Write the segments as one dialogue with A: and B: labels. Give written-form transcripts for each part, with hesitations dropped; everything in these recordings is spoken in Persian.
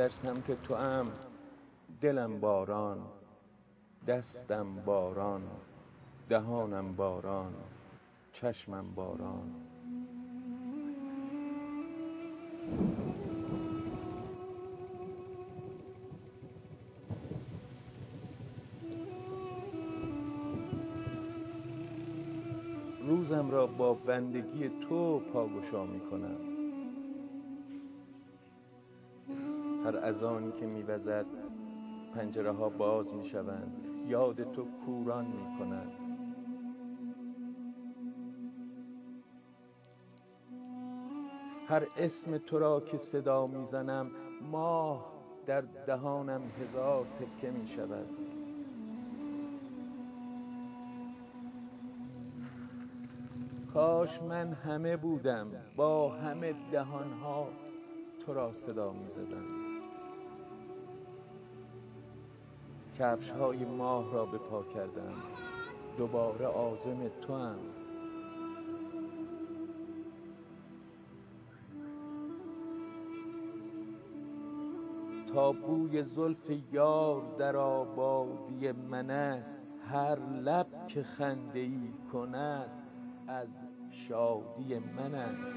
A: در سمت توام، دلم باران، دستم باران، دهانم باران، چشمم باران. روزم را با بندگی تو پاگشا می کنم. هر اذانی که می وزد پنجره ها باز می شوند، یاد تو کوران می کنند. هر اسم تو را که صدا می زنم، ماه در دهانم هزار تکه می شود. کاش من همه بودم، با همه دهانها تو را صدا می زدم. کفش‌های ماه را به پا کردم، دوباره عازم توام. تا بوی زلف یار در آبادی من است، هر لب که خنده‌ای کند از شادی من است.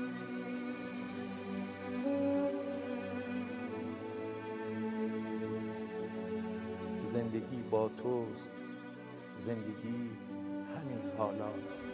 A: زندگی با توست، زندگی همین حالاست.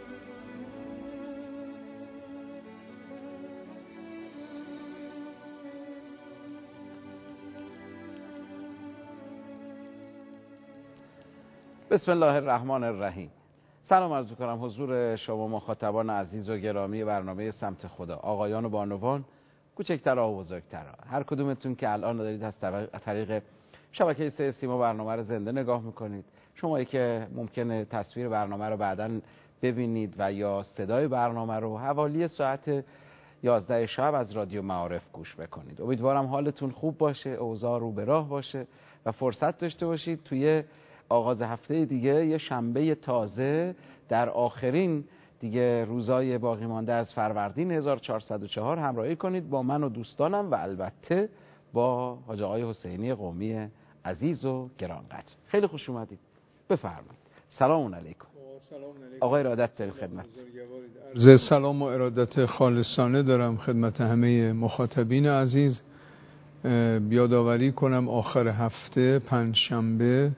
B: بسم الله الرحمن الرحیم. سلام عرض می‌کنم حضور شما مخاطبان عزیز و گرامی برنامه سمت خدا، آقایان و بانوان، کوچکترها و بزرگترها، هر کدومتون که الان دارید از طریق شبکه 3 سیما برنامه رو زنده نگاه میکنید، شمایی که ممکنه تصویر برنامه رو بعداً ببینید و یا صدای برنامه رو حوالی ساعت 11 شب از رادیو معارف گوش بکنید. امیدوارم حالتون خوب باشه، اوضاع رو به راه باشه و فرصت داشته باشید توی آغاز هفته دیگه، یه شنبه تازه در آخرین دیگه روزای باقی مانده از فروردین 1404 همراهی کنید با من و دوستانم و البته با حاج آقای حسینی قومی عزیز و گرانقدر. خیلی خوش اومدید، بفرمایید. سلام علیکم. آقای ارادت داریم خدمت.
C: عرض سلام و ارادت خالصانه دارم خدمت همه مخاطبین عزیز. یادآوری کنم آخر هفته پنجشنبه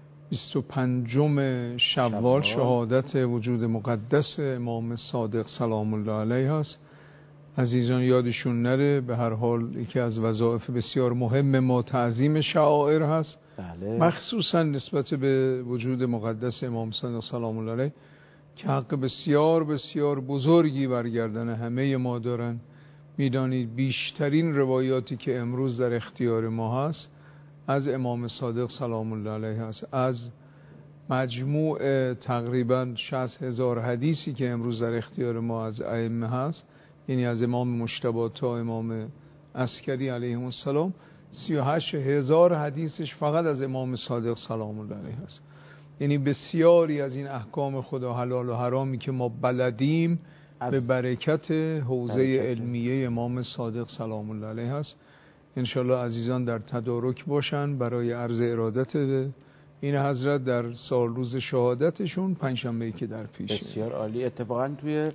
C: 25 شوال شهادت وجود مقدس امام صادق سلام الله علیه است. عزیزان یادشون نره، به هر حال یکی از وظایف بسیار مهم ما تعظیم شعائر هست.
B: بله.
C: مخصوصا نسبت به وجود مقدس امام صادق سلام الله علیه که حق بسیار بسیار بزرگی برگردن همه ما دارن. میدانید بیشترین روایاتی که امروز در اختیار ما هست از امام صادق سلام الله علیه هست. از مجموع تقریبا 60,000 حدیثی که امروز در اختیار ما از ائمه هست، یعنی از امام مجتبی تا امام عسکری علیه السلام، 38,000 حدیثش فقط از امام صادق سلام الله علیه هست. یعنی بسیاری از این احکام خدا حلال و حرامی که ما بلدیم به برکت حوزه علمیه امام صادق سلام الله علیه هست. انشالله عزیزان در تدارک باشن برای عرض ارادت این حضرت در سال روز شهادتشون پنجشنبه‌ای که در پیشه.
B: بسیار عالی. اتفاقا توی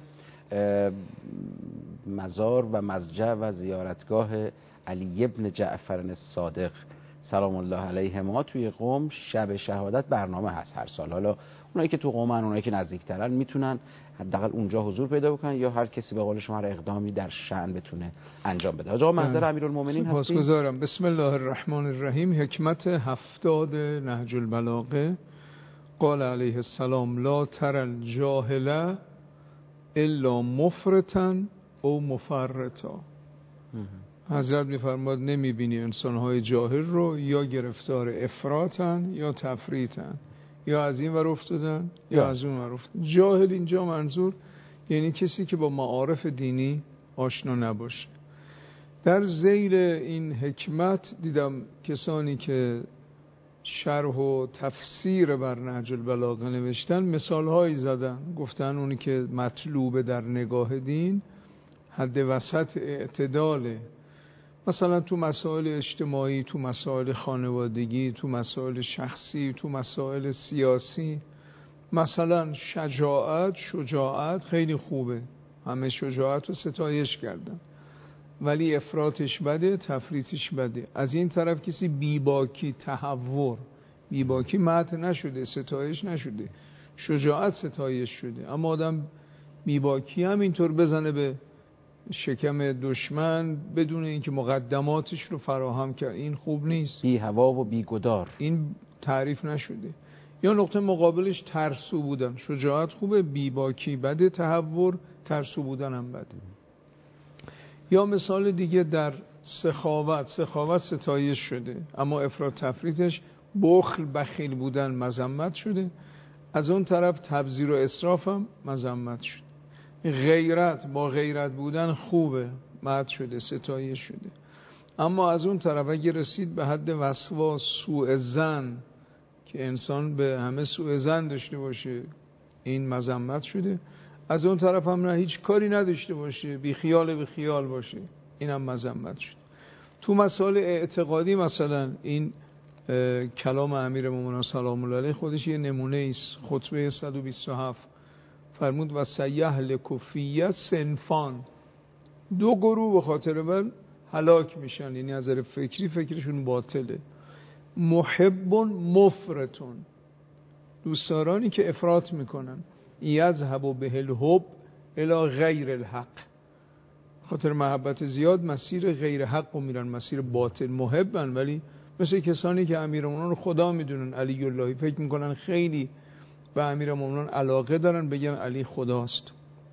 B: مزار و مضجع و زیارتگاه علی ابن جعفر الصادق سلام الله علیه ما توی قم شب شهادت برنامه هست هر سال. حالا اونایی که تو قمن، اونایی که نزدیکترن میتونن حداقل اونجا حضور پیدا بکنن یا هر کسی به قول شما هر اقدامی در شأن بتونه انجام بده. آقا محضر امیرالمومنین هستید.
C: سپاسگزارم. بسم الله الرحمن الرحیم. حکمت 70 نهج البلاغه. قال علیه السلام لا تر الجاهل الا مفرطا او مفرطا. حضرت میفرماد نمیبینی انسانهای جاهل رو یا گرفتار افراطن یا تفریطن، یا از این ور افتادن یا از اون ور افتادن. جاهل اینجا منظور یعنی کسی که با معارف دینی آشنا نباشه. در ذیل این حکمت دیدم کسانی که شرح و تفسیر بر نهج البلاغه نوشتن مثالهایی زدن، گفتن اونی که مطلوب در نگاه دین حد وسط اعتداله. مثلا تو مسائل اجتماعی، تو مسائل خانوادگی، تو مسائل شخصی، تو مسائل سیاسی. مثلا شجاعت خیلی خوبه، همه شجاعت رو ستایش کردن، ولی افراطش بده، تفریطش بده. از این طرف کسی بیباکی، تهور، بیباکی مدح نشده، ستایش نشده، شجاعت ستایش شده. اما آدم بیباکی هم اینطور بزنه به شکم دشمن بدون اینکه مقدماتش رو فراهم کرد، این خوب نیست.
B: بی هوا و بی گدار، این
C: تعریف نشده. یا نقطه مقابلش ترسو بودن. شجاعت خوبه، بیباکی بده، تهور، ترسو بودن هم بده. یا مثال دیگه در سخاوت ستایش شده، اما افراط تفریطش، بخیل بودن مذمت شده. از اون طرف تبذیر و اسراف هم مذمت شده. با غیرت بودن خوبه، مدح شده، ستایش شده. اما از اون طرف اگه رسید به حد وسواس، سوء ظن، که انسان به همه سوء ظن داشته باشه، این مذمت شده. از اون طرف هم نه، هیچ کاری نداشته باشه، بی خیال باشه، این هم مذمت شده. تو مسائل اعتقادی مثلا این کلام امیرالمومنین سلام الله علیه خودش یه نمونه است. خطبه 127 فرمود و سیهلک فی صنفان، دو گروه به خاطر من هلاک میشن، یعنی از نظر فکرشون باطله. محب مفرطون، دوستدارانی که افراط میکنن. یذهب به الحب الی غیر الحق، خاطر محبت زیاد مسیر غیر حق رو میرن، مسیر باطل. محبن، ولی مثل کسانی که امیرالمومنین رو خدا میدونن، علی الله، فکر میکنن خیلی به امیرالمومنین علاقه دارن، بگن علی خداست.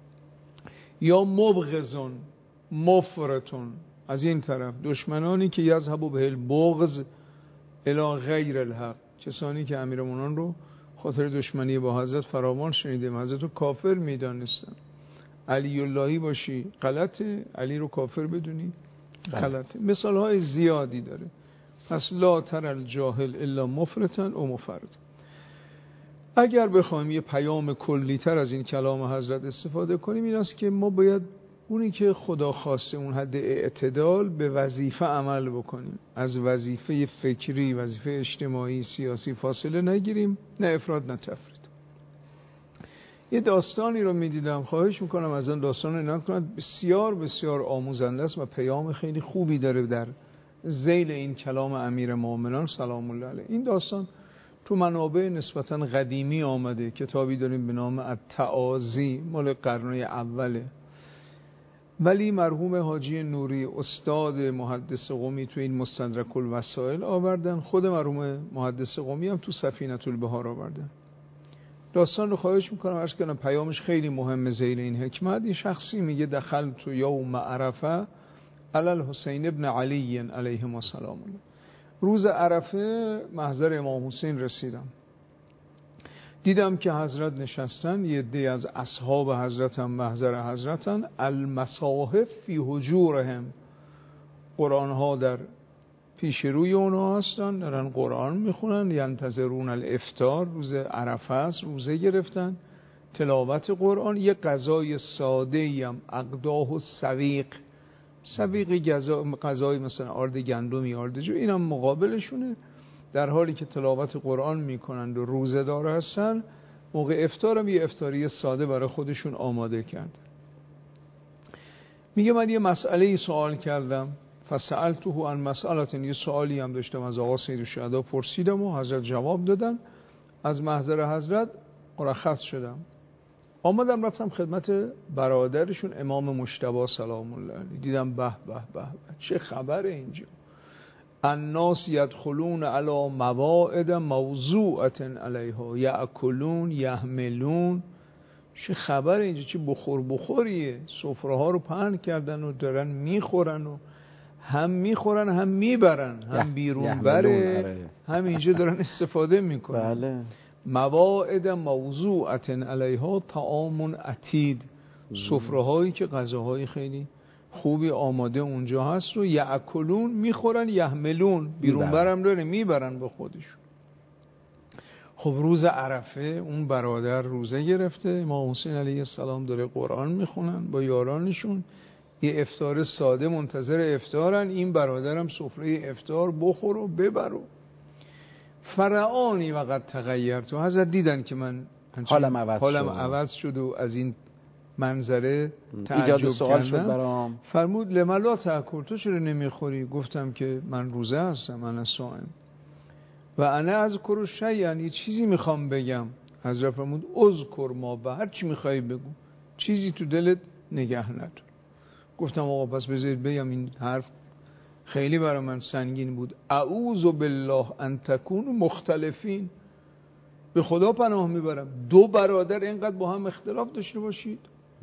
C: یا مبغضون مفرطون، از این طرف دشمنانی که یذهب به البغض الی غیر الحق، کسانی که امیرالمومنین رو خاطر دشمنی با حضرت فراوان شنیدیم، حضرت رو کافر میدانستن. علی اللهی باشی غلطه، علی رو کافر بدونی غلطه. مثال های زیادی داره. پس لا تر الجاهل الا مفرطا و مفرط. اگر بخوایم یه پیام کلی تر از این کلام حضرت استفاده کنیم، این است که ما باید اونی که خدا خواسته، اون حد اعتدال، به وظیفه عمل بکنیم. از وظیفه فکری، وظیفه اجتماعی، سیاسی فاصله نگیریم، نه افراط نه تفرید. یه داستانی رو میدیدم، خواهش میکنم از اون داستان رو نکنید، بسیار بسیار آموزنده است و پیام خیلی خوبی داره در ذیل این کلام امیرالمومنین سلام الله علیه. این داستان تو منابع نسبتاً قدیمی آمده، کتابی داریم به نام التعاظی، مال قرن اوله، ولی مرحوم حاجی نوری استاد محدث قمی تو این مستدرک الوسائل آوردن، خود مرحوم محدث قمی هم تو سفینة البحار آوردن. داستان رو خواهش میکنم عرض کنم، پیامش خیلی مهمه. ذیل این حکمت، یه شخصی میگه دخلت یوم عرفه علی الحسین ابن علی علیهم السلام، روز عرفه محضر امام حسین رسیدم، دیدم که حضرت نشستن، یه عده از اصحاب حضرت هم محضر حضرتن، المصاحف فی حجورهم، قرآن ها در پیش روی اونا هستن، دارن قرآن میخونن. ینتظرون الافطار، روز عرفه است، روزه گرفتن، تلاوت قرآن. یه غذای ساده هم، اقداه و سویق غذای مثلا آرد گندمی، آرد جو، این هم مقابلشونه، در حالی که تلاوت قرآن میکنند و روزه دار هستن. موقع افطار هم یه افطاری ساده برای خودشون آماده کرد. میگه من یه مسئله سوال کردم، فسألته عن مسئله، یه سوالی هم داشتم از آقا سید الشهدا پرسیدم و حضرت جواب دادن. از محضر حضرت مرخص شدم، آمدم رفتم خدمت برادرشون امام مجتبی سلام الله علیه. دیدم به به به چه خبره اینجا، الناس یدخلون علی مواعد موضوعة علیها یأکلون یحملون. چه خبره اینجا، چه بخوریه، سفره ها رو پهن کردن و دارن میخورن و هم میخورن هم میبرن، هم بیرون بره، هم اینجا دارن استفاده میکنن.
B: بله.
C: مواعد موضوعة علیها طعام عتید، سفره هایی که غذاهای خیلی خوبی آماده اونجا هست و یأکلون، میخورن، یحملون، بیرون برم داره، میبرن با خودشون. خب روز عرفه اون برادر روزه گرفته، امام حسین علیه السلام داره قرآن میخونن با یارانشون، یه افطار ساده منتظر افطارن، این برادرم سفره افطار بخور و ببر. و فرعانی وقت تغیرت، و حضرت دیدن که من
B: حالم
C: عوض شد و از این منظره
B: ایجاد
C: تعجب
B: سوال شد
C: کردم.
B: برام.
C: فرمود لما لا تأکل، تو چرا نمیخوری؟ گفتم که من روزه هستم، انا صائم و انا اذکر شیئا، یه چیزی میخوام بگم. حضرت فرمود اذکر ما با، هر چی میخوای بگو، چیزی تو دلت نگه ندار. گفتم آقا پس بذارید بگم، این حرف خیلی برای من سنگین بود. اعوذ بالله ان تکونوا مختلفین، به خدا پناه میبرم دو برادر اینقدر با هم اختلاف داشته باشید.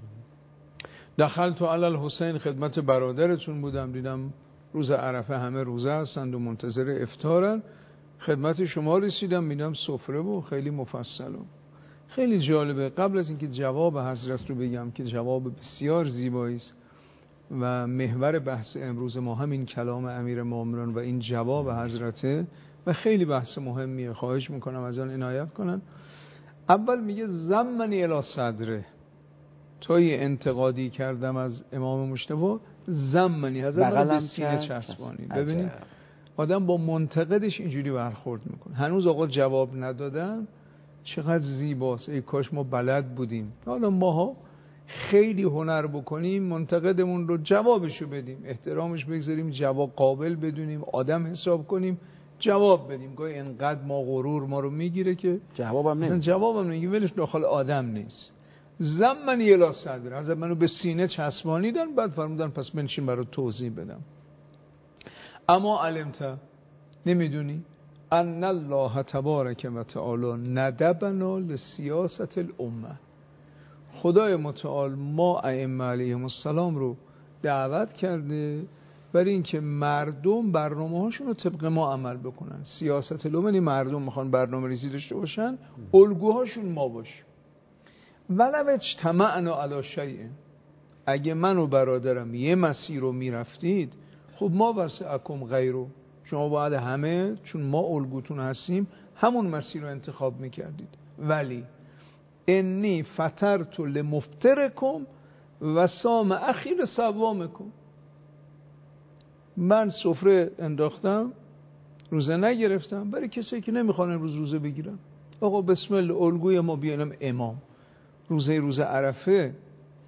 C: دخلت علی الحسین، خدمت برادرتون بودم، دیدم روز عرفه همه روزه هستند و منتظر افطارن. خدمت شما رسیدم، میدم سفره و خیلی مفصل و خیلی جالبه. قبل از اینکه جواب حضرت رو بگم که جواب بسیار زیبایی است و محور بحث امروز ما همین کلام امیرالمومنین و این جواب حضرته و خیلی بحث مهمیه، خواهش میکنم از آن عنایت کنن. اول میگه زمنی الی صدره، توی انتقادی کردم از امام مجتبی، زمنی حضرت به سینه چسبانی. ببینید آدم با منتقدش اینجوری برخورد میکنه. هنوز آقا جواب ندادن، چقدر زیباست. ای کاش ما بلد بودیم. حالا ماها خیلی هنر بکنیم، منتقدمون رو جوابشو بدیم، احترامش بگذاریم، جواب قابل بدونیم، آدم حساب کنیم، جواب بدیم. گاهی انقدر ما غرور ما رو میگیره که جوابم نمیگه، ولش داخل آدم نیست. زمنی الی صدر، حضرت منو به سینه چسبانیدن، بعد فرمودن پس بنشین برات توضیح بدم. اما علمت، نمیدونی ان الله تبارک و تعالی ندبنا لسیاست الامه، خدای متعال ما ائمه علیهم السلام رو دعوت کرده برای اینکه مردم برنامه هاشون رو طبق ما عمل بکنن. سیاست الامه یعنی مردم میخوان برنامه ریزی داشته باشن، الگوهاشون ما باشیم. ولو اجتمعنا علی شیء، اگه من و برادرم یه مسیر رو میرفتید، خب ما وسعکم غیرو، شما باید همه، چون ما الگوتون هستیم، همون مسیر رو انتخاب میکردید. ولی انی فطرت لمفطرکم و صام اخی لصوامکم، من سفره انداختم، روزه نگرفتم برای کسی که نمیخوان امروز روزه بگیرن. آقا بسم الله، الگوی ما بیانم امام، روزه عرفه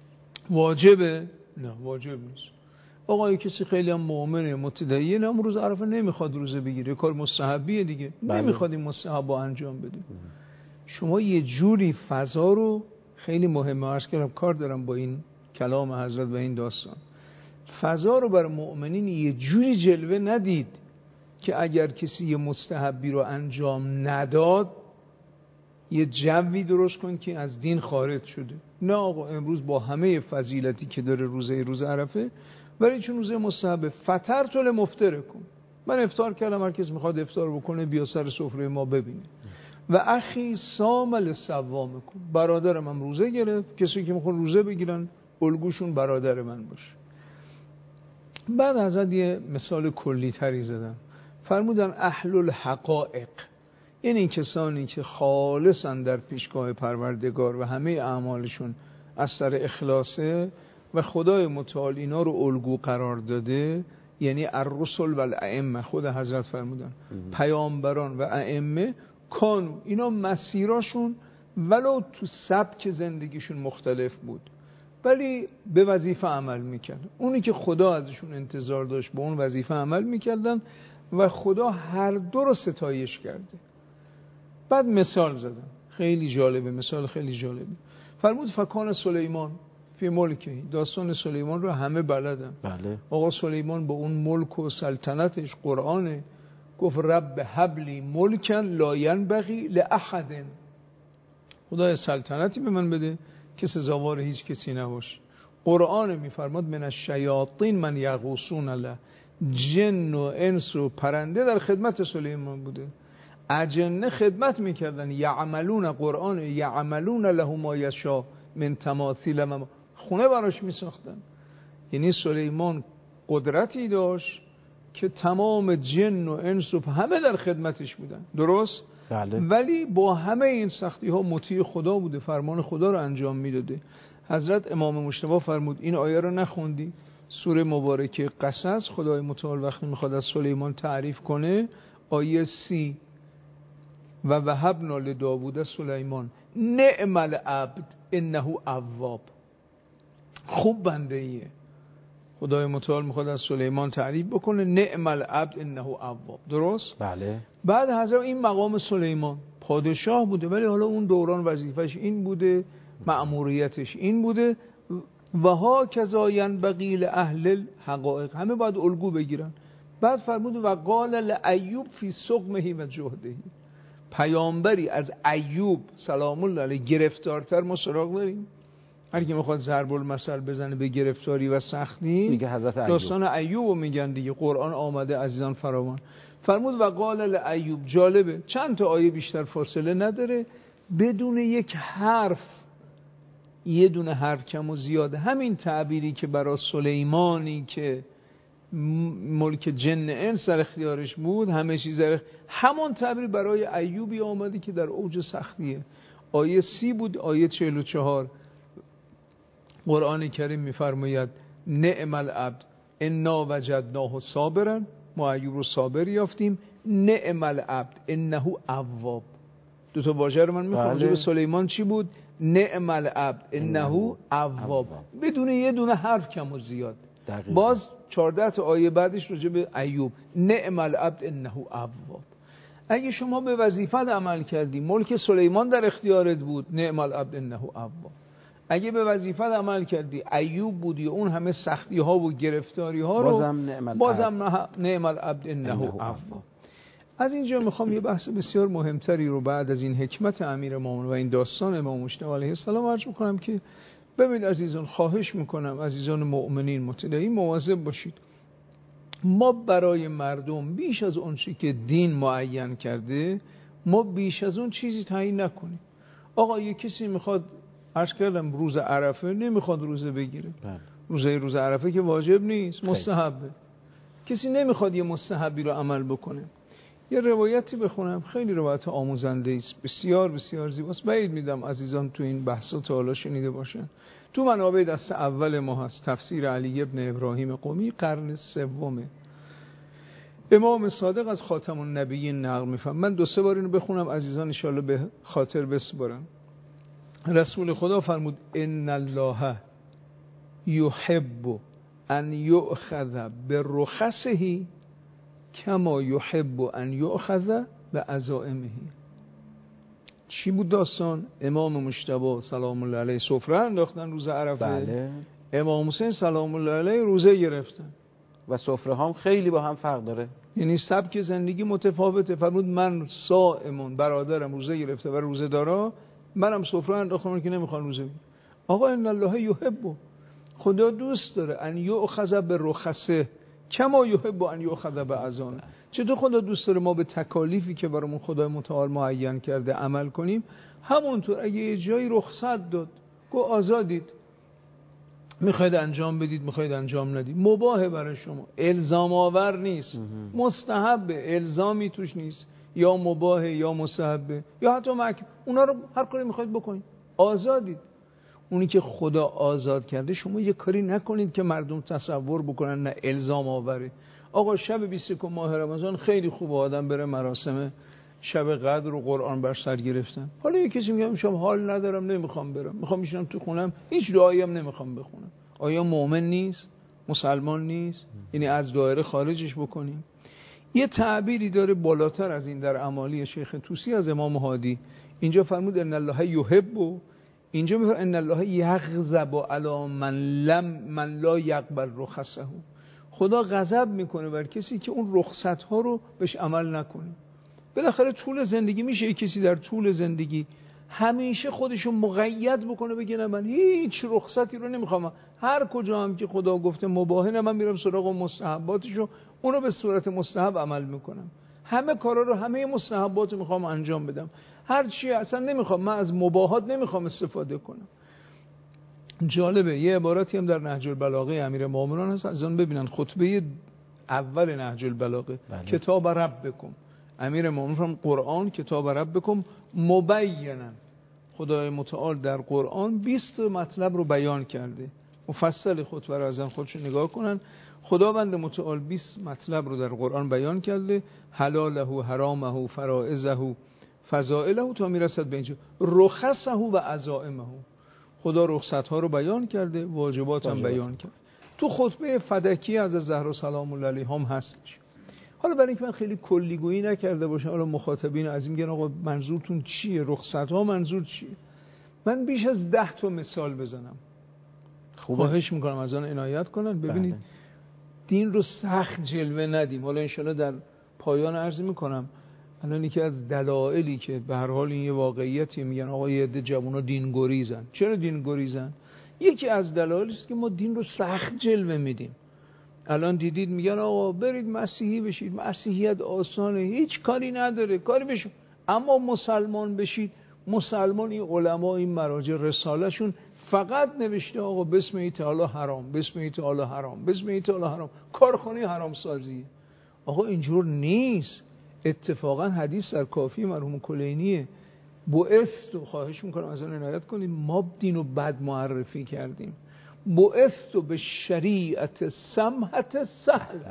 C: واجبه؟ نه واجب نیست. آقا کسی خیلی هم مؤمنه متدین، هم روز عرفه نمیخواد روزه بگیره، کار مستحبیه دیگه، نمیخواد این مستحبا انجام بده. شما یه جوری فضا رو، خیلی مهمه، عرض کردم کار دارم با این کلام حضرت و این داستان، فضا رو برای مؤمنین یه جوری جلوه ندید که اگر کسی یه مستحبی رو انجام نداد یه جوی درست کن که از دین خارج شده. نه آقا، امروز با همه فضیلتی که داره روز عرفه، ولی چون روزه مستحبه، فطرت لمفطرکم، من افطار کردم، هر کس میخواد افطار بکنه بیا سر سفره ما ببینه. و اخی صام لصوامکم، برادرم هم روزه گرفت، کسی که میخواد روزه بگیرن الگوشون برادر من باشه. بعد حضرت یه مثال کلی تری زدن، فرمودن اهل الحقائق، یعنی کسانی که خالصن در پیشگاه پروردگار و همه اعمالشون از سر اخلاصه و خدای متعال اینا رو الگو قرار داده، یعنی الرسل و الائمه، خود حضرت فرمودن پیامبران و ائمه، کانو، اینا مسیراشون ولو تو سبک زندگیشون مختلف بود ولی به وظیفه عمل میکرد. اونی که خدا ازشون انتظار داشت به اون وظیفه عمل میکردن و خدا هر دو رو ستایش کرده. بعد مثال زدن خیلی جالبه، مثال خیلی جالبه. فرمود فکان سلیمان فی ملکی، داستان سلیمان رو همه بلدن.
B: بله.
C: آقا سلیمان با اون ملک و سلطنتش، قرآنه، گفت رب هبلی ملکن لا ینبغی لاحد، خدای سلطنتی به من بده که سزاوار هیچ کسی نباشه. قرآن میفرماد من الشیاطین من یغوصون له، جن و انس و پرنده در خدمت سلیمان بوده، اجنه خدمت میکردن، یعملون، قرآن یعملون له ما یشاء من تماثیل، خونه براش میساختن. یعنی سلیمان قدرتی داشت که تمام جن و انس و همه در خدمتش بودن، درست؟
B: بله.
C: ولی با همه این سختی ها مطیع خدا بوده، فرمان خدا رو انجام میداده. حضرت امام مجتبی فرمود این آیه رو نخوندی؟ سوره مبارکه قصص خدای متعال وقتی میخواد از سلیمان تعریف کنه آیه 30 و وهبنا لداوود سلیمان نعم العبد انه اواب. خوب بنده ایه. خدای متعال میخواد از سلیمان تعریف بکنه نعم العبد انه اواب. درست؟
B: بله.
C: بعد حضرت این مقام سلیمان پادشاه بوده ولی حالا اون دوران وظیفش این بوده، مأموریتش این بوده و ها کذا ینبغی لاهل الحقائق، همه باید الگو بگیرن. بعد فرمود و قال لایوب فی سقمه و جهده، پیامبری از ایوب سلام الله علیه گرفتارتر ما سراغ داریم؟ هر کی میخواد ضرب المثل بزنه به گرفتاری و سختی
B: میگه حضرت ایوب.
C: داستان ایوبو میگن دیگه، قرآن آمده عزیزان فراوان. فرمود و قال لایوب، جالبه چند تا آیه بیشتر فاصله نداره، بدون یک حرف، یه دونه حرف کم و زیاده. همین تعبیری که برای سلیمانی که ملک جن انس در اختیارش بود، همه چیز همون تعبیر برای ایوبی آمده که در اوج سختیه. آیه 30 بود. آیه 44 قرآن کریم میفرماید نعم العبد انا وجدناه صابرا، ما ایوب رو صابر یافتیم. نعم العبد انه اواب. دو تا واژه رو من میخوام. به سلیمان چی بود؟ نعم العبد انه اواب، بدون یه دونه حرف کم و زیاد.
B: دقیقا.
C: باز 14 تا آیه بعدش راجع به ایوب نعم العبد انه اواب. اگه شما به وظیفت عمل کردی، ملک سلیمان در اختیارت بود، نعم العبد انه اواب. اگه به وظیفت عمل کردی، ایوب بودی، اون همه سختی ها و گرفتاری ها رو بازم نعم العبد انه اواب. از اینجا میخوام یه بحث بسیار مهمتری رو بعد از این حکمت امیرالمومنین و این داستان امام مجتبی علیه السلام عرض میکنم که ببینید عزیزان، خواهش میکنم عزیزان مؤمنین متدیین مواظب باشید. ما برای مردم بیش از اون چیزی که دین معین کرده، ما بیش از اون چیزی تعیین نکنیم. آقا یه کسی میخواد، عرض کردم روز عرفه نمیخواد روزه بگیره، روز عرفه که واجب نیست، مستحبه. کسی نمیخواد یه مستحبی رو عمل بکنه. یه روایتی بخونم، خیلی روایت آموزنده است، بسیار بسیار زیباست. بعید میدم عزیزان تو این بحثا تا حالا شنیده باشن. تو منابع دست اول ما هست، تفسیر علی ابن ابراهیم قمی، قرن سومه. امام صادق از خاتم النبیین نقل می‌فرماید. من 2-3 بار اینو بخونم عزیزان ان شاءالله به خاطر بسپارن. رسول خدا فرمود ان الله یحب ان یؤخذ برخصه کما یحب ان یؤخذ بعزائمه. چی بود داستان؟ امام مجتبی سلام الله علیه سفره انداختن روز عرفه.
B: بله.
C: امام حسین سلام الله علیه روزه گرفتن
B: و سفره هم خیلی با هم فرق داره،
C: یعنی سبک زندگی متفاوته. فرمود من صائمون، برادرم روزه گرفته و روزه دارا، منم سفره انداختم که نمیخوان روزه بگیرن. آقا ان الله یحب، خدا دوست داره ان یؤخذ برخصه کما یحب ان یؤخذ بعزائمه. چطور خدا دوست داره ما به تکالیفی که برامون خدای متعال معین کرده عمل کنیم، همونطور اگه یه جایی رخصت داد، گو آزادید، میخواید انجام بدید، میخواید انجام ندید، مباهه برای شما، الزام آور نیست، مستحبه، الزامی توش نیست، یا مباهه یا مستحبه یا حتی اونا رو هر کاری میخواید بکنید، آزادید. اونی که خدا آزاد کرده شما یه کاری نکنید که مردم تصور بکنن نه الزام آوره. آقا شب 21 ماه رمضان خیلی خوب آدم بره مراسم شب قدر و قرآن بر سر گرفتن. حالا یه کسی میگه شب حال ندارم نمیخوام برم، میخوام بشینم تو خونم، هیچ دعایی هم نمیخوام بخونم. آیا مؤمن نیست؟ مسلمان نیست؟ یعنی از دایره خارجش بکنیم؟ یه تعبیری داره بالاتر از این در اعمالی شیخ طوسی از امام هادی. اینجا فرمود ان الله یحب، اینجا میفرماید ان الله یغضب علی من لا یقبل رخصه. خدا غضب میکنه بر کسی که اون رخصت ها رو بهش عمل نکنه. بالاخره طول زندگی میشه یک کسی در طول زندگی همیشه خودشو مقید بکنه، بگه نه من هیچ رخصتی رو نمیخوام، هر کجا هم که خدا گفته مباهه نه من میرم سراغ مستحباتشو، اونو به صورت مستحب عمل میکنم، همه کارا رو، همه مستحبات رو میخوام انجام بدم، هر چی اصلا نمیخوام، من از مباهات نمیخوام استفاده کنم. جالبه یه عبارتی هم در نهج البلاغه امیرالمومنین هست، از اون ببینن خطبه اول نهج البلاغه.
B: بله.
C: کتاب ربکم، امیرالمومنین فرمود قرآن کتاب ربکم مبینا، خدای متعال در قرآن 20 مطلب رو بیان کرده. مفصل خطبه رو ازن خودشون نگاه کنن. خداوند متعال 20 مطلب رو در قرآن بیان کرده، حلاله، حرامه، فرائضه، فضائله، تا میرسد به اینجا رخصه و عزائمه. خدا رخصت ها رو بیان کرده، واجبات هم بیان کرده. تو خطبه فدکی از زهرا سلام الله علیها هم هستش. حالا برای اینکه من خیلی کلیگویی نکرده باشم، حالا مخاطبین عزیز میگن آقا منظورتون چیه، رخصت ها منظور چیه، من بیش از 10 تا مثال بزنم. خواهش میکنم از آن عنایت کنن. ببینید دین رو سخت جلوه ندیم. حالا انشالله در پایان عرض میکنم الان یکی از دلایلی که به هر حال این یه واقعیتی، میگن آقا یه عده جوونا دین گریزن. چرا دین گریزن؟ یکی از دلایلی است که ما دین رو سخت جلوه میدیم. الان دیدید میگن آقا برید مسیحی بشید، مسیحیت آسانه، هیچ کاری نداره، کاری بشون. اما مسلمان بشید، مسلمان این علما این مراجع رسالهشون فقط نوشته آقا بسم تعالی حرام، بسم تعالی حرام، بسم تعالی حرام، کارخانه حرام سازی. آقا اینجور نیست. اتفاقا حدیث در کافی مرحوم کلینیه، بعثت، خواهش میکنم از اون عنایت کنید، ما دین رو بد معرفی کردیم. بعثت به شریعت سمحت سهله.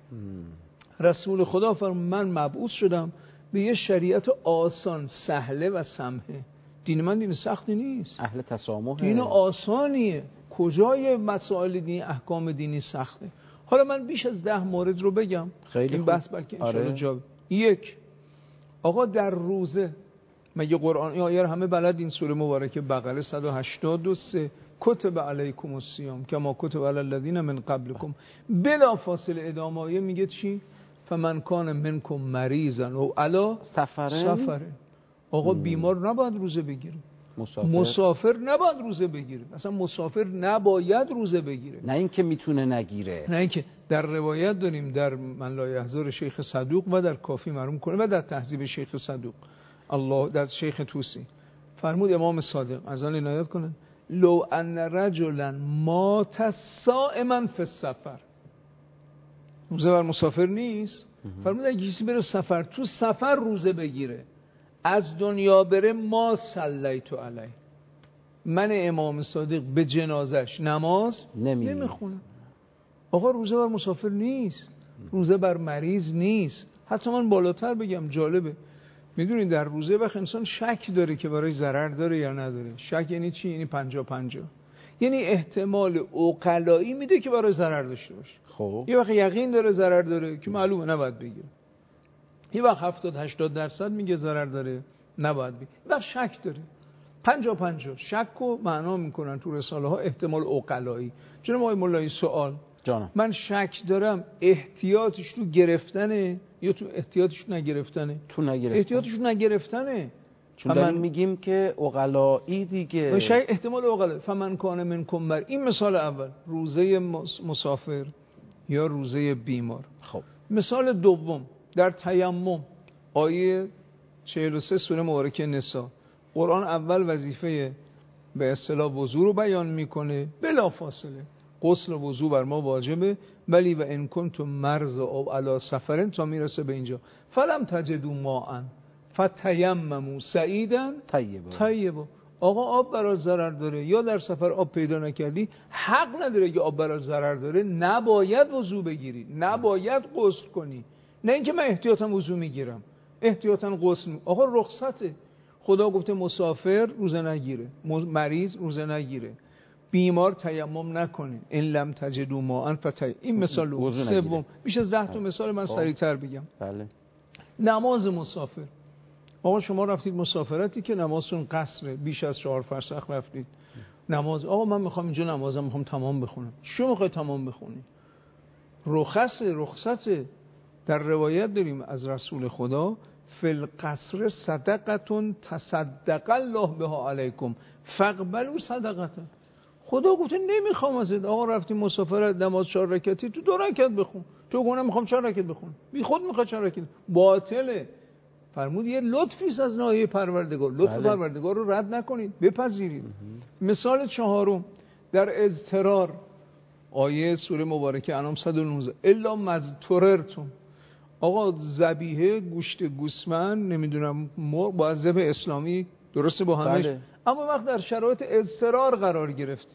C: رسول خدا فرمود من مبعوث شدم به یه شریعت آسان، سهله و سمحه. دین من دین سختی نیست،
B: اهل تسامحه،
C: دین آسانیه. کجای مسائل دینی، احکام دینی سخته؟ حالا من بیش از 10 مورد رو بگم این بحث بلکه انشاءالله جا. یک، آقا در روزه، مگه قرآن این آیه همه بلد، این سوره مبارکه بقره 183 کتب علیکم الصیام کما کتب علی الذین من قبلکم، بلا فاصله ادامه آیه میگه چی؟ فمن کان منکم مریضا و علی سفر. آقا بیمار نباید روزه بگیره، مسافر نباید روزه بگیره، اصلا مسافر نباید روزه بگیره.
B: نه اینکه میتونه نگیره،
C: نه اینکه در روایت داریم در من لا یحضر شیخ صدوق و در کافی مرحوم کنه و در تهذیب شیخ صدوق الله در شیخ توسی فرمود امام صادق از آن عنایت کنن لو ان رجلا مات صائما فی السفر، روزه بر مسافر نیست، فرمود اگه کسی بره سفر، تو سفر روزه بگیره، از دنیا بره، ما صلیت علیه، من امام صادق به جنازش نماز نمیخونم. آقا روزه بر مسافر نیست، روزه بر مریض نیست. حتی من بالاتر بگم، جالبه، میدونید در روزه وقت انسان شک داره که برای ضرر داره یا نداره. شک یعنی چی؟ یعنی 50-50، یعنی احتمال عقلایی میده که برای ضرر داشته باشه.
B: خب
C: یه وقت یقین داره ضرر داره که معلومه نباید بگیره، یه وقت 70-80% میگه ضرر داره نباید بگیره، یه وقت شک داره. 50-50 شک رو معنا میکنن تو رساله ها احتمال عقلایی. جناب آقای مولایی سوال
B: جانم،
C: من شک دارم احتیاطش تو گرفتنه یا تو احتیاطش نگرفتنه؟
B: تو نگرفتنه.
C: احتیاطش نگرفتنه،
B: چون داریم میگیم که عقلایی دیگه،
C: شاید احتمال عقلایی. فمن کان منکم بر، این مثال اول روزه مسافر یا روزه بیمار.
B: خب
C: مثال دوم در تیمم، آیه 43 سوره مبارکه نساء، قرآن اول وظیفه به اصطلاح وضو رو بیان میکنه، بلا فاصله غسل و وضو بر ما واجبه، ولی و ان کنتم مرضى او علی سفر، تا میرسه به اینجا فلم تجدوا ماء فتیمموا صعیدا طیبا. آقا آب برای ضرر داره یا در سفر آب پیدا نکردی، حق نداره که آب برای ضرر داره نباید وضو بگیری، نباید غسل کنی. نه اینکه من احتیاطاً وضو میگیرم، احتیاطاً غسل آقا رخصته. خدا گفته مسافر روزه نگیره، مریض روزه نگیره، بیمار تیمم نکنه، ان لم تجدوا ماء فتیمموا. این مثال سوم. بیش از 10 تا مثال من سریعتر بگم.
B: بله.
C: نماز مسافر، آقا شما رفتید مسافرتی که نمازتون قصره، بیش از 4 فرسخ رفتید نماز، آقا من میخوام اینجا نمازم میخوام تمام بخونم. شو میخوای تمام بخونی؟ رخصته. در روایت داریم از رسول خدا فی القصر صدقتون تصدق الله بها علیکم فاقبلوا صدقته. خدا گفته نمیخوام ازت، آقا رفتی مسافرت نماز 4 رکعتی تو 2 رکعت بخون، تو گونه میخوام 4 رکعت بخون، بی خود میخواد 4 رکعت، باطله. فرمود یه لطفی است از ناحیه پروردگار، لطف پروردگار رو رد نکنید، بپذیرید. مثال چهارم در اضطرار، آیه سوره مبارکه انعام 119 الا مذتررتم. آقا ذبیحه گوشت گوسفند نمیدونم مرغ با ذبح اسلامی درسته با همش، اما وقت در شرایط اضطرار قرار گرفتیم،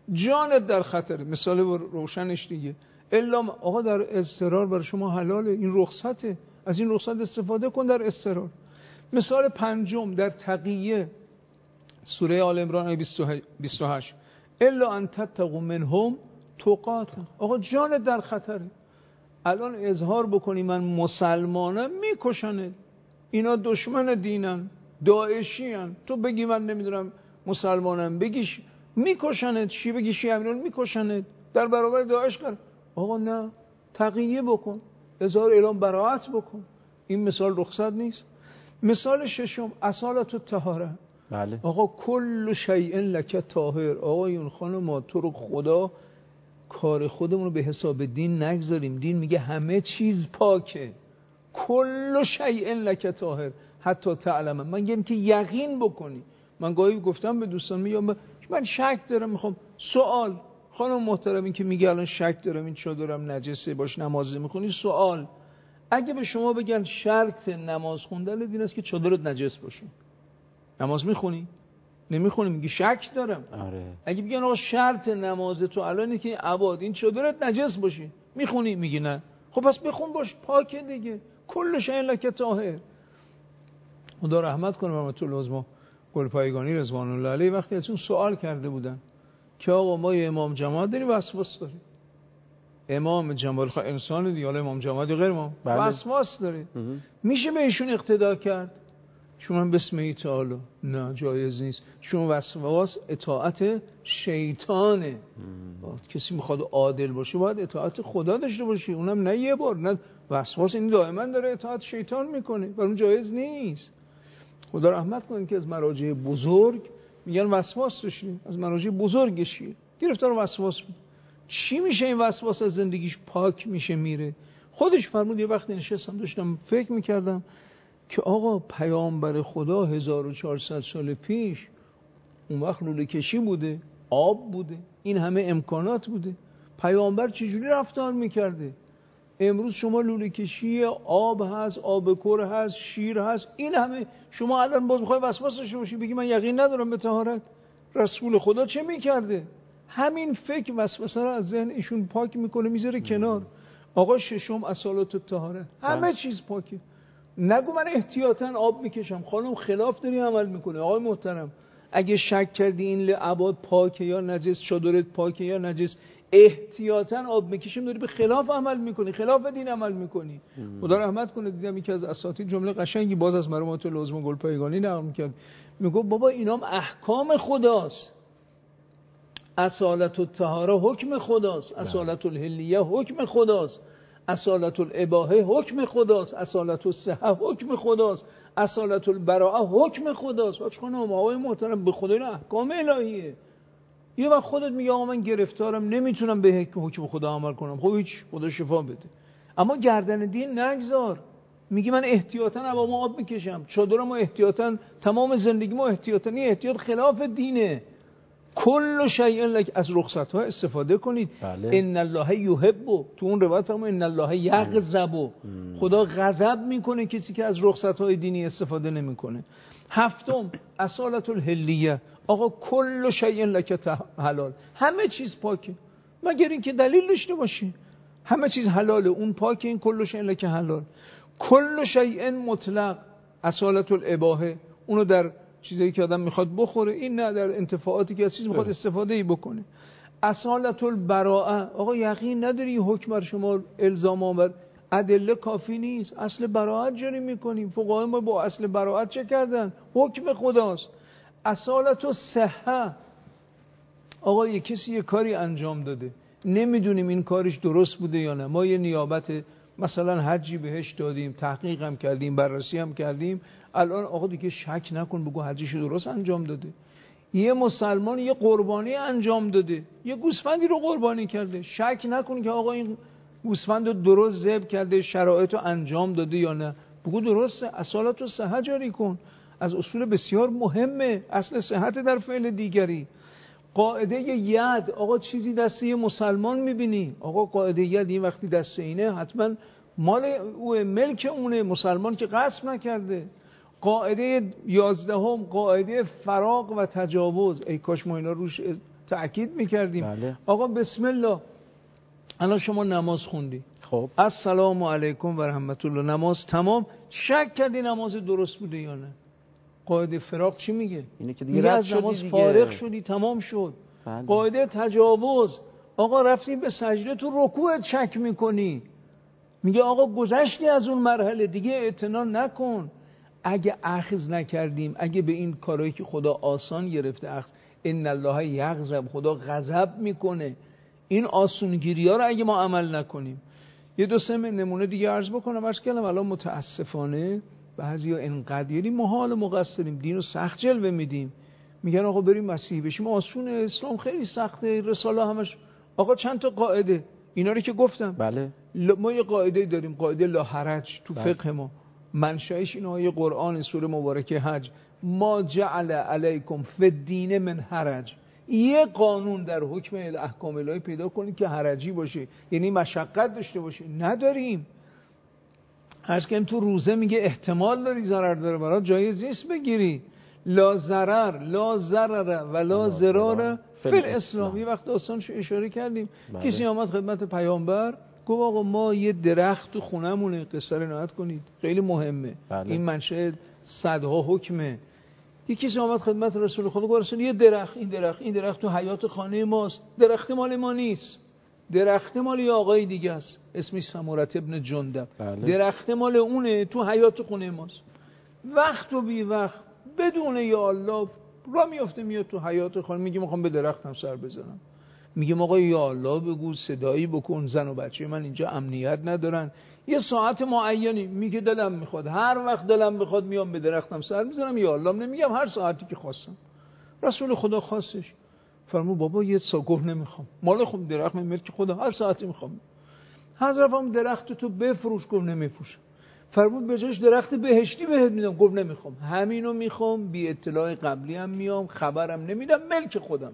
C: جانت در خطره. مثال روشنش دیگه، الا آقا در اضطرار برای شما حلاله، این رخصته، از این رخصت استفاده کن در اضطرار. مثال پنجم در تقیه، سوره آل عمران آیه 28، الا ان تتقوا منهم تقاتا. آقا جانت در خطره، الان اظهار بکنی من مسلمانم میکشنت، اینا دشمن دینن، داعشی هن، تو بگی من نمیدونم مسلمانم، بگیش میکشنت، شی بگی شیعه میکشنت، در برابر داعش کن. آقا نه، تقیه بکن، اظهار اعلام براءت بکن. این مثال رخصت نیست. مثال ششم اصالت الطهاره.
B: بله.
C: آقا کل شیء لک طاهر. آقایون خانم، تو رو خدا کار خودمون رو به حساب دین نگذاریم. دین میگه همه چیز پاکه، کل شیء لک طاهر حتی تعلم. من میگم که یقین بکنی. من گاهی گفتم به دوستان، میگم من شک دارم، میخوام سوال، خانم محترم این که میگه الان شک دارم این چادرم نجسه باش نماز میخونی، سوال، اگه به شما بگن شرط نماز خوندن دین است که چادرت نجس باشه، نماز میخونی؟ نمیخونی، میگی شک دارم.
B: آره.
C: اگه بگن آقا شرط نماز تو الان که عباد این چادرت نجس باشه، میخونی؟ میگی نه. خب پس بخون باش، پاکه دیگه. کل شیء لک طاهر. خدا رحمت کنه رحمت الله علیه گلپایگانی رضوان الله علیه، وقتی ازشون سوال کرده بودن که آقا ما یه امام جماعت داریم وسواس داریم، امام جماعت انسان دیگه، حالا امام جماعت یا غیر امام وسواس داره، میشه به ایشون اقتدا کرد؟ شما بسم الله تعالی نه جایز نیست، چون وسواس اطاعت شیطانه. کسی میخواد عادل باشه باید اطاعت خدا داشته باشه، اونم نه یه بار، نه وسواس این دائما داره اطاعت شیطان میکنه، برای جایز نیست. خدا رحمت کنه که از مراجع بزرگ میگن وسواس داشتیم، از مراجع بزرگشیه گرفتار وسواس بود. چی میشه این وسواس از زندگیش پاک میشه میره؟ خودش فرمود. یه وقتی نشستم داشتم فکر میکردم که آقا پیامبر خدا 1400 سال پیش اون وقت لوله کشی بوده، آب بوده، این همه امکانات بوده، پیامبر چجوری رفتار میکرده؟ امروز شما لوله کشی، آب هست، آب کر هست، شیر هست، این همه، شما الان باز میخوای وسواس داشته باشی بگی من یقین ندارم به طهارت؟ رسول خدا چه میکرده؟ همین فکر وسوسه رو از ذهن ایشون پاک میکنه میذاره کنار. آقا ششم اصالت الطهاره، همه چیز پاکه. نگو من احتیاطاً آب میکشم. خانم خلاف داری عمل میکنه. آقای محترم اگه شک کردی این لعبات پاکه یا نجس، چادرت پاکه یا نجس، احتیاطاً آب میکشیم، داری به خلاف عمل میکنی، خلاف دین عمل میکنی. خدا رحمت کنه. دیدم یکی از اساتید جمله قشنگی باز از مرحوم لازم گلپایگانی نقل میکرد، میگه بابا اینام احکام خداست، اصالت الطهاره حکم خداست، اصالت الحلیه حکم خداست، اصالت الاباحه حکم خداست، اصالت الصحه حکم خداست، اصالت البراءه حکم خداست. خانم آقای محترم به خدا این احکام الهیه. یه وقت خودت میگه آقا من گرفتارم نمیتونم به حکم خدا عمل کنم، خب هیچ، خدا شفا بده. اما گردن دین نگذار. میگی من احتیاطاً عبامو آب میکشم، چادرمو احتیاطاً، تمام زندگیمو احتیاطاً. این احتیاط خلاف دینه. کل شیء لک، از رخصت ها استفاده کنید.
B: بله.
C: ان الله یحب، تو اون روایت فرمود ان الله یغضب، خدا غضب میکنه کسی که از رخصت های دینی استفاده نمیکنه. هفتم اصالت الحلیه. آقا کل شیء لک حلال، همه چیز پاکه مگر اینکه دلیل داشته باشی. همه چیز حلاله، اون پاکه، این کل شیء لک حلال. کل شیء مطلق، اصالت الاباحه، اونو در چیزایی که آدم میخواد بخوره، این نه در انتفاعاتی که از چیز میخواد استفاده ای بکنه. اصالت البراءه، آقا یقین نداری این حکم بر شما الزام آمد، ادله کافی نیست، اصل براءت جاری میکنیم. فقهای ما با اصل براءت چه کردن؟ حکم خداست. اصالت الصحه، آقا یه کسی یه کاری انجام داده، نمیدونیم این کارش درست بوده یا نه، ما یه نیابت مثلا حجی بهش دادیم، تحقیق هم کردیم، بررسی هم کردیم، الان آقا دیگه شک نکن بگو حجیش درست انجام داده. یه مسلمان یه قربانی انجام داده، یه گوسفندی رو قربانی کرده، شک نکن که آقا این گوسفند رو درست ذبح کرده، شرایط رو انجام داده یا نه، بگو درسته. اصالت الصحه جاری کن، از اصول بسیار مهمه، اصل صحت در فعل دیگری. قاعده ید، آقا چیزی دسته یه مسلمان میبینی، آقا قاعده ید این وقتی دسته اینه حتما مال او، ملک اونه، مسلمان که غصب نکرده. قاعده 11 قاعده فراق و تجاوز، ای کاش ما اینا روش تأکید میکردیم.
B: بله.
C: آقا بسم الله، الان شما نماز خوندی،
B: خب
C: السلام علیکم و رحمت الله، نماز تمام، شک کردی نماز درست بوده یا نه؟ قاعده فراق چی میگه؟
B: اینه که دیگه رد
C: از
B: شدی
C: نماز
B: دیگه.
C: فارغ شدی، تمام شد.
B: بله.
C: قاعده تجاوز، آقا رفتی به سجده تو رکوعت شک میکنی، میگه آقا گذشتی از اون مرحله دیگه، اعتنا نکن. اگه اخذ نکردیم، اگه به این کارهایی که خدا آسان گرفته اخذ، ان الله یغضب، خدا غضب میکنه، این آسونگیری ها رو اگه ما عمل نکنیم. یه دو سه نمونه دیگه عرض بکنم. عرض کردم الان متاسفانه بعضیا انقدر یعنی محال مقصریم، دین رو سخت جلوه میدیم، میگن آقا بریم مسیحی بشیم، آسونه، اسلام خیلی سخته، رساله همش. آقا چند تا قاعده اینا رو که گفتم.
B: بله.
C: ما یه قاعده داریم، قاعده لا حرج تو
B: بله.
C: فقه ما، منشأش این آیه قرآن سوره مبارکه حج، ما جعل علیکم فی الدین من حرج. یه قانون در حکم احکام الهی پیدا کنید که حرجی باشه، یعنی مشقت داشته باشه، نداریم. هر کیم تو روزه میگه احتمال داری ضرر داره، برات جایز نیست بگیری. لا ضرر لا ضرر ولا ضرار فی الاسلام. یه وقت داستانشو اشاره کردیم.
B: بله.
C: کسی آمد خدمت پیامبر گفت آقا ما یه درخت تو خونمونه، قصه رو عنایت کنید خیلی مهمه.
B: بله.
C: این منشأ صدها حکمه. یه کسی آمد خدمت رسول خدا گفت رسول یه درخت، این درخت تو حیاط خانه ماست، درخت مال ما نیست، درخت مال یه آقای دیگه است اسمش سمورت ابن جندب.
B: بله.
C: درخت مال اونه، تو حیاط خونه ماست. وقت و بی وقت بدون یا الله را میفته میاد تو حیاط خانه، میگه میخوام به درختم سر بزنم. میگه آقا یا الله بگو، صدایی بکن، زن و بچه من اینجا امنیت ندارن، یه ساعت معینی. میگه دلم میخواد، هر وقت دلم بخواد میام به درختم سر میزنم، یا الله نمیگم، هر ساعتی که خواستم. رسول خدا خواستش فرمود بابا یه سا، گفت نمیخوام، مال خود درخت ملک خدا، هر ساعتی میخوام. حضرت هم درخت تو بفروش، گفت نمیفروشم. فرمود به جاش درخت بهشتی بهت میدم، گفت نمیخوام، همینو میخوام، بی اطلاع قبلی هم میام، خبرم نمیدم، ملک خودم.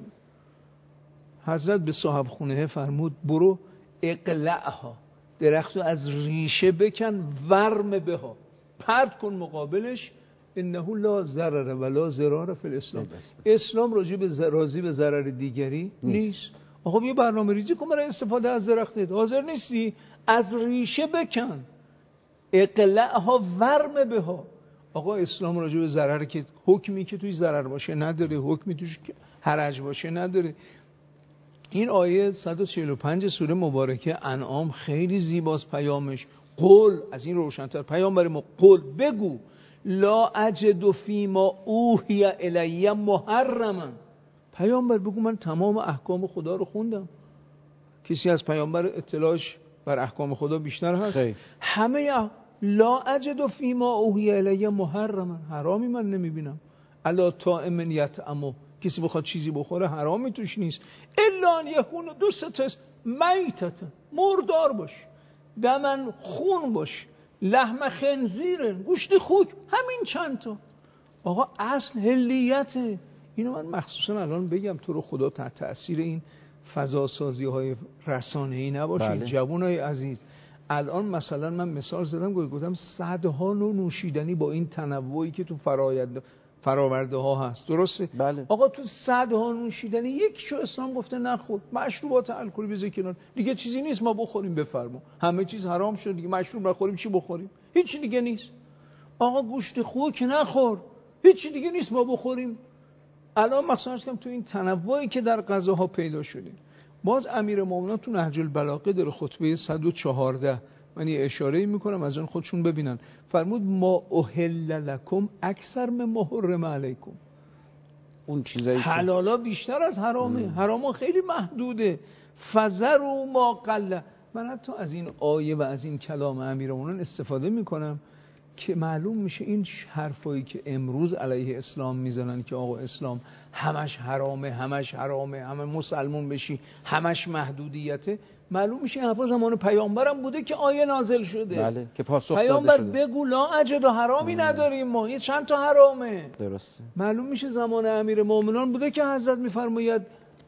C: حضرت به صاحب خونه فرمود برو اقلعها، درختو از ریشه بکن، ورم بها، پرت کن مقابلش، انه لا ضرر ولا ضرار فی الاسلام. اسلام راضی به ضرر دیگری نیست. آقا یه برنامه ریزی کن برای استفاده از درختت، حاضر نیستی؟ از ریشه بکن، اقلعها ورم بها. آقا اسلام راجع به ضرر که حکمی که توی ضرر باشه نداره، حکمی توش حرج باشه نداره. این آیه 145 سوره مبارکه انعام خیلی زیباست پیامش. قول، از این روشن‌تر، پیامبر ما قول بگو لا اجد فیما اوحی الی محرما. پیامبر بگو من تمام احکام خدا رو خوندم. کسی از پیامبر اطلاعش بر احکام خدا بیشتر هست؟ همه لا اجد فیما اوحی الی محرما، حرامی من نمیبینم. الا طاعم یطعمه، کسی بخواد چیزی بخوره حرامی توش نیست. الا ان یکون دو سه میتت، مردار باش، دمن خون باش، لحم خنزیر، گوشت خوک، همین چند تا. آقا اصل حلیته. اینو من مخصوصا الان بگم تو رو خدا تحت تأثیر این فضاسازی های رسانه‌ای نباشید.
B: بله.
C: جوانای عزیز، الان مثلا من مثال زدم، گفتم صدها نوع نوشیدنی با این تنوعی که تو فراورده ها هست، درسته؟
B: بله.
C: آقا تو صدها نوشیدنی یکیشو اسلام گفته نخور، مشروبات الکلی بذار کنار، دیگه چیزی نیست ما بخوریم، بفرما همه چیز حرام شد دیگه، مشروب نخوریم چی بخوریم؟ هیچ دیگه نیست. آقا گوشت خوک نخور، هیچ دیگه نیست ما بخوریم. الان مثلا کم تو این تنوعی که در غذاها پیدا شده. باز امیرالمومنین تو نهج البلاغه در خطبه 114 من یه اشاره‌ای میکنم از اون خودشون ببینن، فرمود ما احل لکم اکثر من ما حرم علیکم.
B: اون چیزایی
C: حلالا بیشتر از حرامه، حراما خیلی محدوده. فذروا ما قل. من حتی از این آیه و از این کلام امیرالمومنین استفاده میکنم که معلوم میشه این حرفایی که امروز علیه اسلام میزنن که آقا اسلام همش حرامه، همه مسلمون بشی، همش محدودیته، معلوم میشه این حرفا زمان پیامبرم بوده که آیه نازل شده.
B: بله، که پاسخ داده
C: پیامبر
B: شده.
C: بگو لا اجد و حرامی نداریم ما، یه چند تا حرامه.
B: درسته.
C: معلوم میشه زمان امیرالمومنین بوده که حضرت میفرماید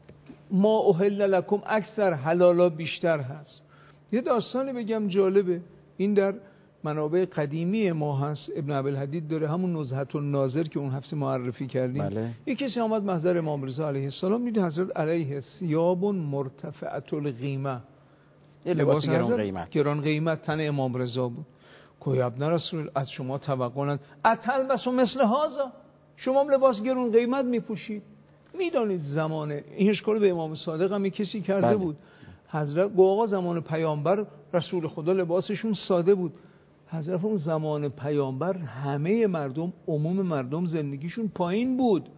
C: ما احل لکم اکثر، حلالا بیشتر هست. یه داستانی بگم جالبه، این در منابع قدیمی ما هست، ابن ابوالحدید داره، همون نزهة الناظر که اون هفته معرفی کردیم.
B: بله.
C: یک کسی آمد محضر امام رضا علیه السلام، دید حضرت علیه ثیاب مرتفعة القیمه،
B: لباس
C: گران قیمت تن امام رضا بود. کوی ابن رسول از شما توقع ندارم اتلبس و مثل هذا، شما هم لباس گران قیمت میپوشید. میدانید زمانه این اشکال به امام صادق هم کسی کرده
B: بله.
C: بود. حضرت آقا زمان پیامبر رسول خدا لباسشون ساده بود. حضرت اون زمان پیامبر همه مردم، عموم مردم زندگیشون پایین بود.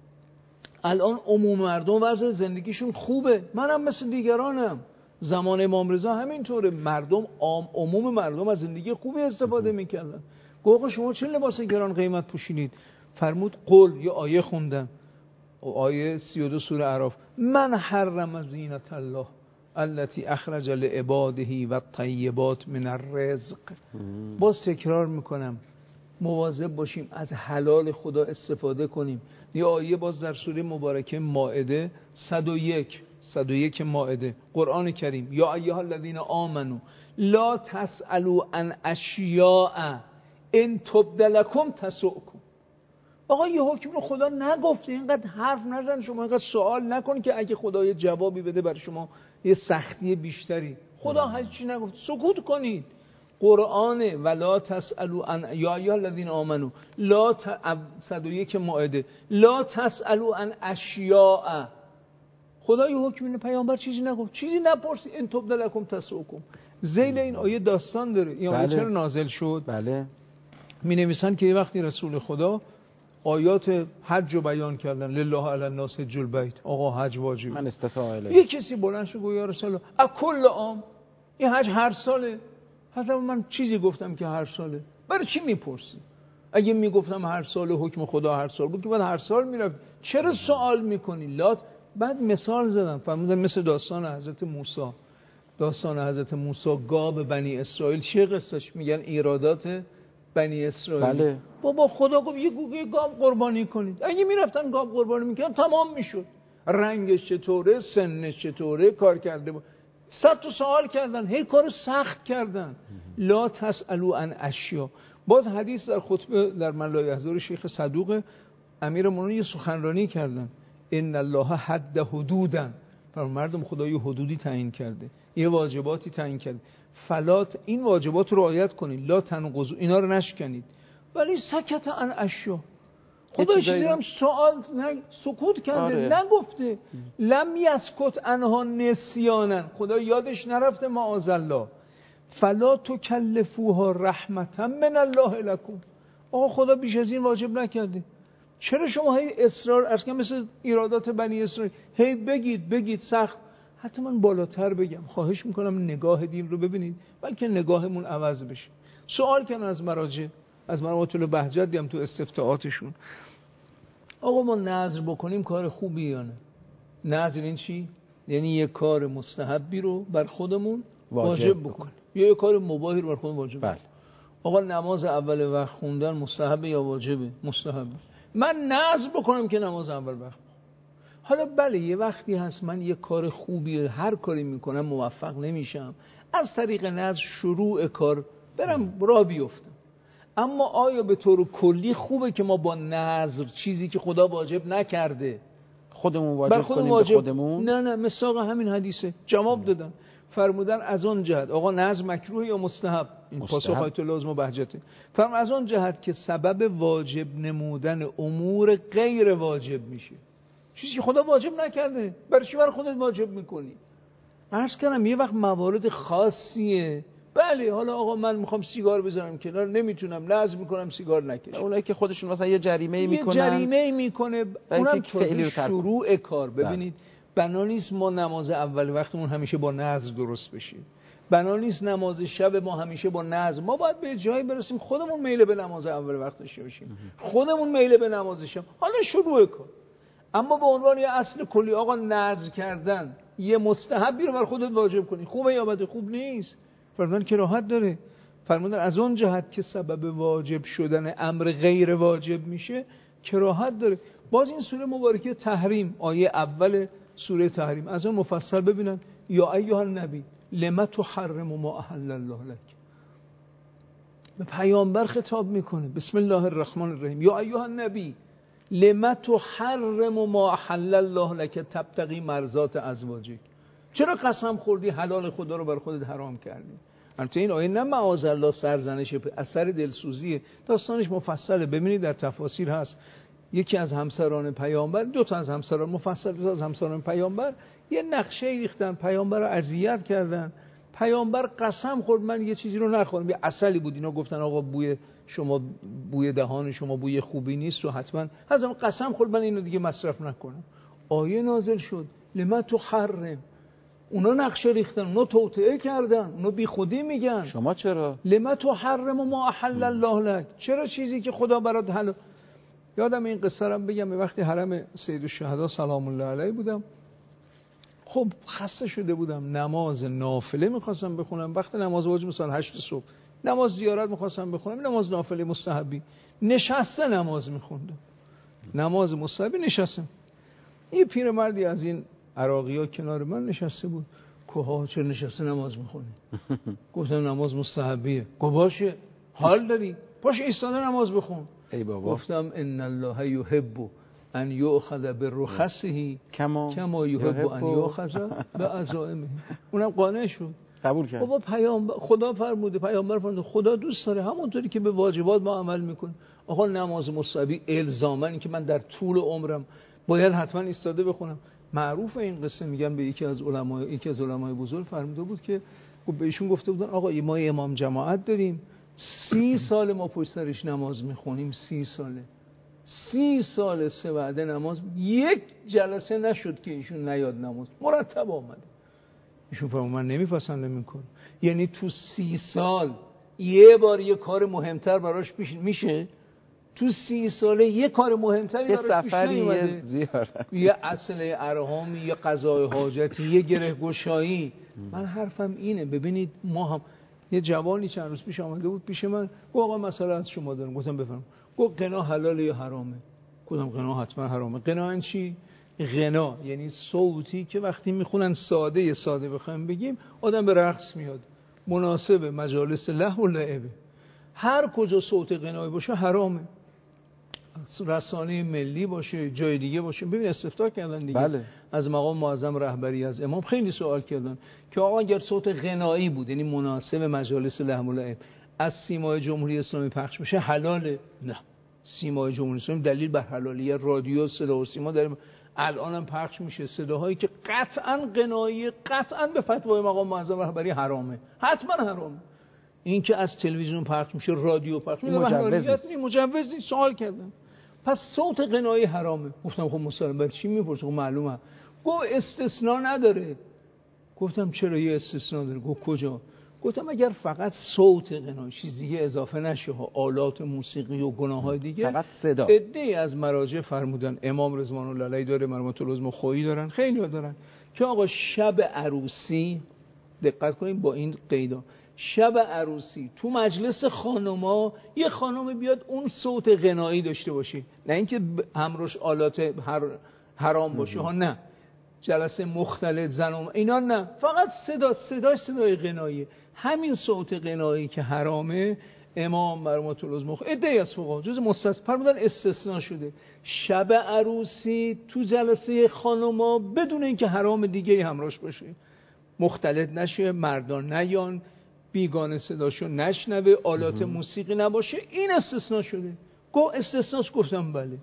C: الان عموم مردم وضع زندگیشون خوبه. منم مثل دیگرانم. زمان امام رضا همینطوره، مردم عموم مردم از زندگی خوبی استفاده میکردن. آقا شما چه لباس گران قیمت پوشیدید؟ فرمود قل، یا آیه خوندن، آیه 32 سوره اعراف، من حرم زینت الله التي اخرج لعباده و الطیبات من الرزق. باز تکرار میکنم، مواظب باشیم از حلال خدا استفاده کنیم. یه آیه باز در سوره مبارکه مائده 101 مائده، قرآن کریم، یا ایها الذین آمنوا لا تسألوا عن اشیاء ان تبد لکم تسؤکم. آقا یه حکم رو خدا نگفته، اینقدر حرف نزن، شما اینقدر سوال نکن که اگه خدا یه جوابی بده برای شما یه سختی بیشتری. خدا هیچ چی نگفت، سکوت کنید. قرآن ولا تسألوا عن، یا ایها الذین آمنوا لا 101 مائده، لا تسألوا عن اشیاء. خدا یه حکم پیامبر چیزی نگفت، چیزی نپرسی، ان تبد لکم تسؤکم. ذیل این آیه داستان داره. این آیه چرا نازل شد؟
B: بله.
C: می نویسن که یه وقتی رسول خدا آیات حج رو بیان کردن، لله علی الناس حج البیت، آقا حج واجبه،
B: من استطاع الیه.
C: یه کسی بلند شد گفت یا رسول الله اکل عام، این حج هر ساله؟ حضرت من چیزی گفتم که هر ساله؟ برای چی میپرسی؟ اگه میگفتم هر سال حکم خدا هر سال بود که بعد هر سال میرفت، چرا سوال میکنی؟ لات. بعد مثال زدم، فرمودن مثل داستان حضرت موسی گاو بنی اسرائیل. چه قصهش؟ میگن ایرادات بنی اسرائیل.
B: بله.
C: بابا خدا گفت یه گاو قربانی کنید. اگه میرفتن گاو قربانی میکردن تمام میشد. رنگش چطوره، سنش چطوره، کار کرده بود. 100 تا سوال کردن، هی کار سخت کردن. لا تسألوا عن اشیاء. باز حدیث در خطبه در من لا یحضر شیخ صدوق امیرالمومنین یه سخنرانی کردن، ان الله حد حدودا، مردم خدا یه حدودی تعیین کرده، یه واجباتی تعیین کرده، فلات این واجبات رو رعایت کنید، لا تنقضوا، اینا رو نشکنید. ولی سکت عن اشیاء، خدا چیزی هم سکوت کرده، نگفته. لم یسکت عنها نسیانا، خدا یادش نرفته معاذالله. فلا تکلفوها رحمتا من الله لکم. آقا خدا بیش از این واجب نکرده، چرا شما هی اصرار، ارز مثل ایرادات بنی اسرائیل، هی بگید سخت. حتی من بالاتر بگم، خواهش میکنم نگاه دین رو ببینید، بلکه نگاهمون عوض بشه. سوال کردن از مراجع، از مرامت البهجت دیم تو استفتاءاتشون، آقا ما نذر بکنیم کار خوبی یا نه؟ نذر این چی؟ یعنی یه کار مستحبی رو بر خودمون واجب بکنیم، یا یه کار مباحی رو بر خودمون واجب بکنیم. آقا نماز اول وقت خوندن مستحبه یا واجبه؟ مستحبه. من نذر بکنم که نماز اول وقت. حالا بله یه وقتی هست من یه کار خوبی هر کاری میکنم موفق نمیشم، از طریق نذر شروع کار برم را بیفتم. اما آیا به طور کلی خوبه که ما با نذر چیزی که خدا واجب نکرده
B: خودمون واجب کنیم به خودمون؟
C: نه مصداق همین حدیثه جواب دادن، فرمودن از اون جهت. آقا نذر مکروه یا مستحب؟ این پاسخ آیت الله لازم و بهجته. فرمودن از اون جهت که سبب واجب نمودن امور غیر واجب میشه، چیزی که خدا واجب نکرده، برای چی برای خودت واجب میکنی؟ عرض کردم یه وقت موارد خاصیه. بله حالا آقا من میخوام سیگار بزنم کنار، نمیتونم، نذر میکنم سیگار نکشم.
B: اونایی که خودشون مثلا یه جریمه
C: میکنه اونم تازه شروع کار. ببینید بنا نیست ما نماز اول وقتمون همیشه با نذر درست بشه، بنا نیست نماز شب ما همیشه با نذر. ما باید به جایی برسیم خودمون میل به نماز اول وقت داشته باشیم، خودمون میل به نماز شب، حالا شروع کار. اما به عنوان یه اصل کلی آقا نذر کردن یه مستحبی رو بر خودت واجب کنی، خوبه یا بده؟ خوب نیست. فرمودن کراهت داره. فرمودن از اون جهت که سبب واجب شدن امر غیر واجب میشه کراهت داره. باز این سوره مبارکه تحریم، آیه اول سوره تحریم، از اون مفصل ببینن، یا ایها النبی لما تحرم ما احل الله لك. به پیامبر خطاب میکنه. بسم الله الرحمن الرحیم. یا ایها النبی لما تحرم ما احل الله لك تبتغی مرضات ازواجک. چرا قسم خوردی حلال خدا رو بر خودت حرام کردی؟ البته این آیه نه معاذالله سرزنش، اثر دلسوزیه، داستانش مفصله، ببینید در تفاسیر هست. یکی از همسران پیامبر، دو تا از همسران مفصل، دو تا از همسران پیامبر یه نقشه ریختن، پیامبر رو اذیت کردن. پیامبر قسم خورد من یه چیزی رو نخورم، یه عسلی بود، اینا گفتن آقا بوی شما، بوی دهان شما بوی خوبی نیست و حتما حضرت قسم خورد من اینو دیگه مصرف نکنم. آیه نازل شد لما تحرم. اونا نقشه ریختن، اونا توطئه کردن، اونا بی خودی میگن.
B: شما چرا؟
C: لما تحرم ما احل الله لك. چرا چیزی که خدا برات حلال. یادم این قصه رو بگم، وقتی حرم سید الشهدا سلام الله علیه بودم، خب خسته شده بودم، نماز نافله میخواستم بخونم. وقت نماز واجب مثلا 8 صبح، نماز زیارت میخواستم بخونم، نماز نافله مستحبی نشسته نماز میخوندم، نماز مستحبی نشستم. یه پیرمردی از این عراقی ها کنار من نشسته بود. کوها چرا نشسته نماز میخونی؟ گفتم نماز مستحبیه. گفت باشه حال داری باشه ایستاده نماز بخون.
B: ای بابا.
C: گفتم ان الله یحب ان یؤخذ برخصه کما یحب ان یؤخذ بعزائمه. اونم قانع شد،
B: قبول کرد.
C: بابا پیامبر خدا فرموده، پیامبر فرموده، خدا دوست داره همونطوری که به واجبات ما عمل میکنه. آقا نماز مستحبی الزاما این که من در طول عمرم باید حتما ایستاده بخونم. معروف این قصه، میگم به یکی از علمای بزرگ فرموده بود که بهشون گفته بودن آقا ما امام جماعت داریم 30 سال ما پشت سرش نماز میخونیم، 30 سال 3 وعده نماز، یک جلسه نشد که ایشون نیاد نماز، مرتب آمده. ایشون فرمود من نمیپسندم این کار. یعنی تو 30 سال یه بار یه کار مهمتر براش پیش میشه؟ تو 30 ساله یه کار مهمتری براش پیش نیومده؟ یه اصل ارهامی، یه قضای حاجتی، یه گره گشایی. من حرفم اینه، ببینید ما هم یه جوانی چند روز پیش آمده بود پیش من، گفت آقا مسئله از شما دارم. گفتم بفرمایید. گفت غنا حلاله یا حرامه؟ گفتم غنا حتما حرامه. غنا این چی؟ غنا یعنی صوتی که وقتی میخونن ساده بخوایم بگیم آدم به رقص میاد، مناسب مجالس لهو و لعبه. هر کجا صوت غنایی باشه حرامه. رسانه ملی باشه، جای دیگه باشه. ببین استفتاء کردن دیگه. بله. از مقام معظم رهبری از امام خیلی سوال کردن که آقا اگر صوت غنایی بود یعنی مناسب مجالس لهو و لعب از سیمای جمهوری اسلامی پخش بشه حلاله؟ نه. سیمای جمهوری اسلامی دلیل بر حلالیت رادیو صدا و سیما داریم، الانم پخش میشه صداهایی که قطعا غنایی، قطعا به فتوای مقام معظم رهبری حرامه، حتما حرامه. این که از تلویزیون پخش میشه، رادیو پخش میشه، مجوز نیست. سوال کردن پس صوت غنایی حرامه. گفتم خب مسلمان برای چی میپرسه؟ خب معلومه. گفت استثناء نداره. گفتم چرا یه استثناء داره؟ گفت کجا؟ گفتم اگر فقط صوت غنایی، چیز دیگه اضافه نشه ها، آلات موسیقی و گناههای دیگه،
B: فقط صدا.
C: عده‌ای از مراجع فرمودن، امام رضوان الله علیه داره، مرحومت العظما خویی دارن، خیلی دارن که آقا شب عروسی، دقت کنیم با این قیدا، شب عروسی تو مجلس خانما یه خانم بیاد اون صوت غنایی داشته باشه، نه اینکه همراش آلات حرام باشه ها، نه، جلسه مختلط زن اینا نه، فقط صدای غنایی. همین صوت غنایی که حرامه، امام مرحومت العظما عده‌ای از فقها جز مستثنا فرمودن استثناء شده. شب عروسی تو جلسه خانما بدون اینکه حرام دیگه همراش باشه، مختلط نشه، مردان نیان، بیگانه صداشو نشنوه، آلات موسیقی نباشه، این استثناء شده. گفت استثناش؟ گفتم بله.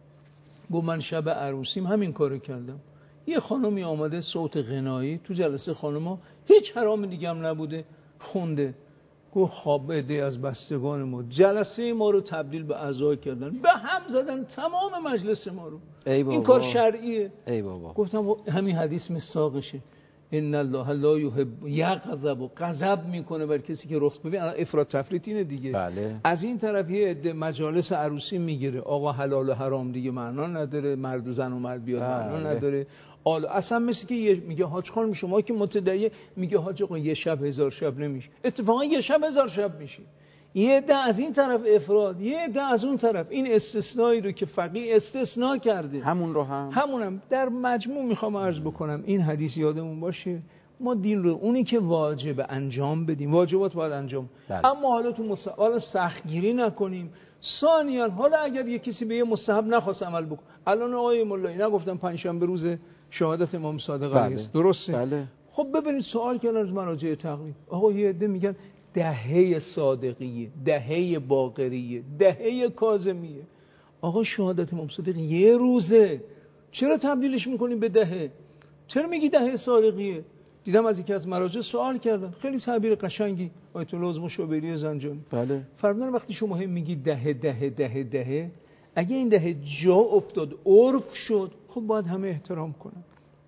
C: گفت من شب عروسیم همین کارو کردم، یه خانمی آمده صوت غنایی تو جلسه خانما، هیچ حرام دیگه هم نبوده، خونده. گفت خواب عده از بستگان ما جلسه ما رو تبدیل به عزا کردن، به هم زدن تمام مجلس ما رو. این کار شرعیه.
B: ای بابا.
C: گفتم همین حدیث مصداقشه. ان الله لا یحب یغضب، غضب میکنه بر کسی که رخصت. ببین افراط تفریط اینه دیگه.
B: بله.
C: از این طرف یه عده مجالس عروسی میگیره، آقا حلال و حرام دیگه معنا نداره، مرد و زن و مرد بیاد معنا نداره. اصلا مثل که میگه حاج خانم شما که متدعی، میگه حاج آقا یه شب 1000 شب نمیشه، اتفاقا یه شب 1000 شب میشه. یه عده از این طرف افراد، یه عده از اون طرف. این استثنایی رو که فقیه استثناء کرده،
B: همونم
C: در مجموع میخوام عرض بکنم این حدیث یادمون باشه، ما دین رو اونی که واجب انجام بدیم، واجبات باید انجام،
B: بله.
C: اما حالا تو حالا سختگیری نکنیم. ثانیاً حالا اگر یه کسی به یه مستحب نخواست عمل بکنه، الان آقای مولایی نگفتم پنجشنبه روز شهادت امام صادق علیه السلام، درسته؟
B: بله.
C: خب ببینید سوال کردن از مراجع تقلید، آقا یه عده میگن دهه صادقیه، دهه باقریه، دهه کاظمیه. آقا شهادت امام صادق یه روزه، چرا تبدیلش میکنیم به دهه؟ چرا میگی دهه صادقیه؟ دیدم از یکی از مراجع سوال کردن، خیلی تعبیر قشنگی، آیت الله عظم شوبری زنجانی.
B: بله.
C: فرمودن وقتی شما هم میگی دهه دهه دهه دهه، اگه این دهه جا افتاد، عرف شد، خب باید همه احترام کنن.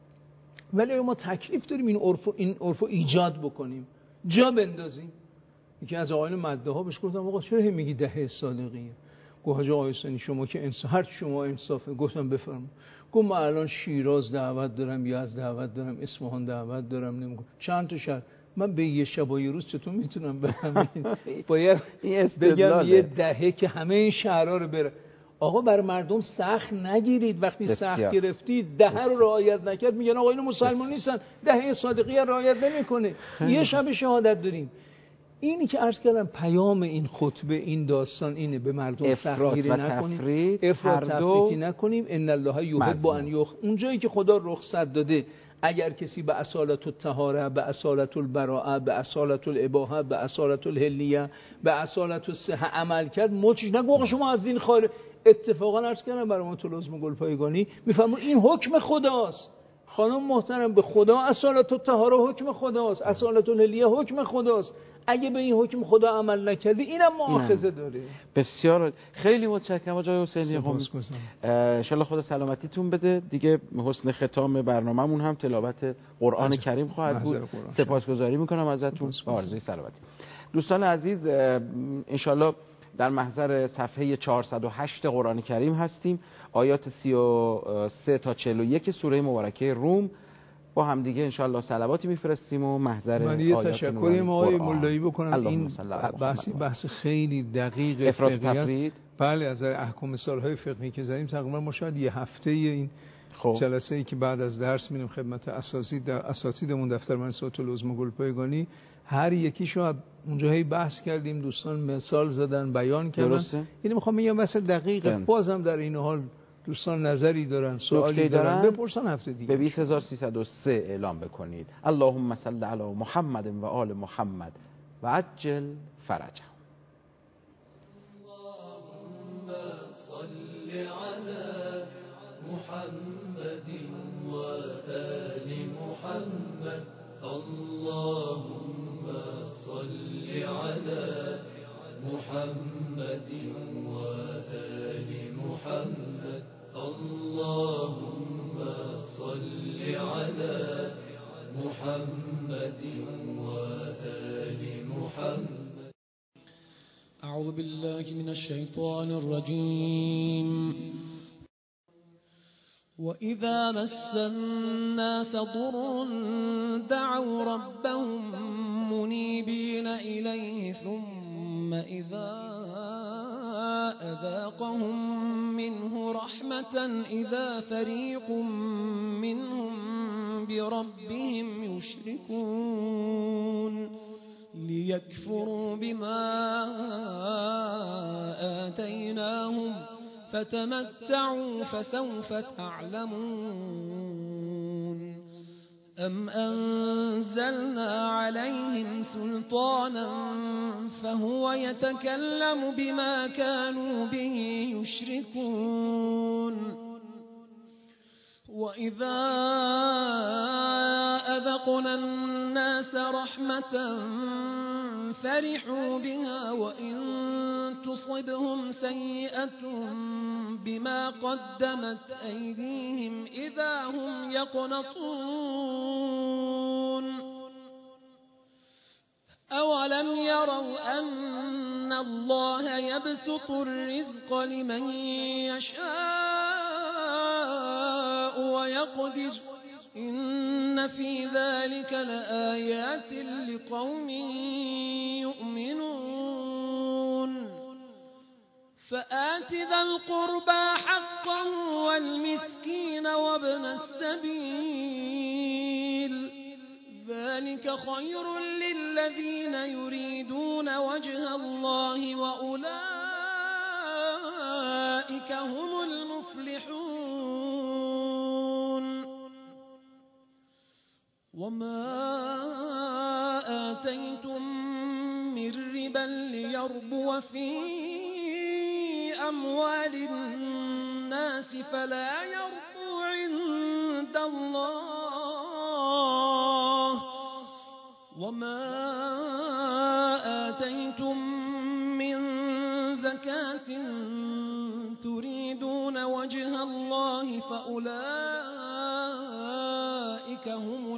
C: ولی ما تکلیف داریم این عرفو ایجاد بکنیم، جا بندازیم. یکی از آقایان مدعا بهش گفتم آقا چرا هم میگی دهه صادقیه؟ گفت حاج آقای حسینی شما که انصاف، هر شما انصافه. گفتم بفرما. گفت من الان شیراز دعوت دارم، یزد دعوت دارم، اصفهان دعوت دارم، نمیگم چند تا شهر، من به یه شب و یه روز چطور میتونم برم؟ باید بگم یه دهه که همه این شهرها رو بره. آقا بر مردم سخت نگیرید، وقتی سخت گرفتید دهه رو رعایت نکرد میگن آقا اینو مسلمان نیستن، دهه صادقیه رعایت نمیکنه. یه شب شهادت داریم. اینی که عرض کردم پیام این خطبه، این داستان اینه، به مردم سختگیری نکنیم، افراط تفریطی نکنیم. ان الله یحب ان یخ، اونجایی که خدا رخصت داده اگر کسی به اصالت الطهاره، به اصالت البراءه، به اصالت الاباحه، به اصالت الحلیه، به اصالت الصحه عمل کرد، مچش نگو شما از دین خارج. اتفاقا عرض کردم برای ما طلسم گلپایگانی میفهمون این حکم خداست. خانم محترم، به خدا اصالت الطهاره حکم خداست، اصالت الحلیه حکم خداست. اگه به این حکم خدا عمل نکردی اینم مؤاخذه داره.
B: بسیار خیلی متشکرم آقای حسینی. ان شاء الله خدا سلامتیتون بده. دیگه حسن ختام برنامه‌مون هم تلاوت قرآن کریم خواهد بود. سپاسگزاری میکنم ازتون، آرزوی سلامتی. دوستان عزیز، ان شاء الله در محضر صفحه 408 قرآن کریم هستیم. آیات 33 تا 41 سوره مبارکه روم با هم دیگه انشالله صلواتی میفرستیم و محضر
C: من یه تشکری آقای مولایی بکنم. این بحث خیلی دقیق
B: افراط تفرید،
C: بله، از احکام مثال‌های فقهی که زدیم تقریبا ما شاید یه هفته این جلسه‌ای که بعد از درس میریم خدمت اساتیدمون دفتر منصات العظم گلپایگانی، هر یکیشو اونجایی بحث کردیم، دوستان مثال زدن، بیان کردن. یعنی میخوام بگم واسه دقیق بازم در این حال دوستان نظری دارن، سوالی دارن، بپرسن هفته دیگه.
B: به 20303 اعلام بکنید. اللهم صل علی محمد و آل محمد و عجل فرجهم.
A: اللهم صل علی محمد و آل محمد. اللهم صل علی محمد و آل محمد. اللهم صل على محمد وآل محمد. أعوذ بالله من الشيطان الرجيم. وإذا مس الناس ضر دعوا ربهم منيبين إليه ثم إذا أذاقهم منه رحمة إذا فريق منهم بربهم يشركون ليكفروا بما آتيناهم فتمتعوا فسوف تعلمون. أم أنزلنا عليهم سلطانا فهو يتكلم بما كانوا به يشركون. وإذا أذقنا الناس رحمة فرحوا بها وإن تصبهم سيئة بما قدمت أيديهم إذا هم يقنطون. أولم يروا أن الله يبسط الرزق لمن يشاء ويقدر إن في ذلك لآيات لقوم يؤمنون. فآت ذا القربى حقه والمسكين وابن السبيل
D: ذلك خير للذين يريدون وجه الله وأولئك هم المفلحون وما آتيتم من ربا ليربو في أموال الناس فلا يربو عند الله وما آتيتم من زكاة تريدون وجه الله فأولئك هم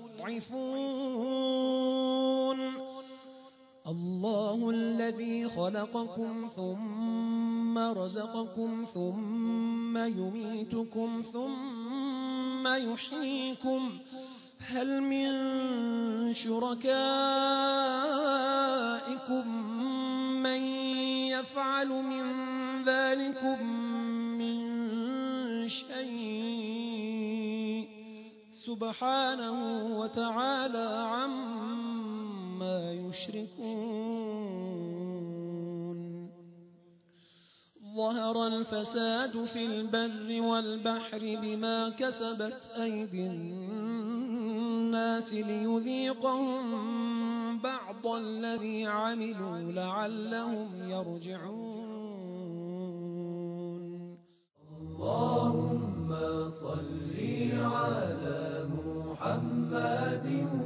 D: المضعفون الله الذي خلقكم ثم رزقكم ثم يميتكم ثم يحييكم هل من شركائكم من يفعل من ذلكم من شيء سبحانه وتعالى عما يشركون ظهر الفساد في البر والبحر بما كسبت أيدي الناس ليذيقهم بعض الذي عملوا لعلهم يرجعون اللهم صل على محمد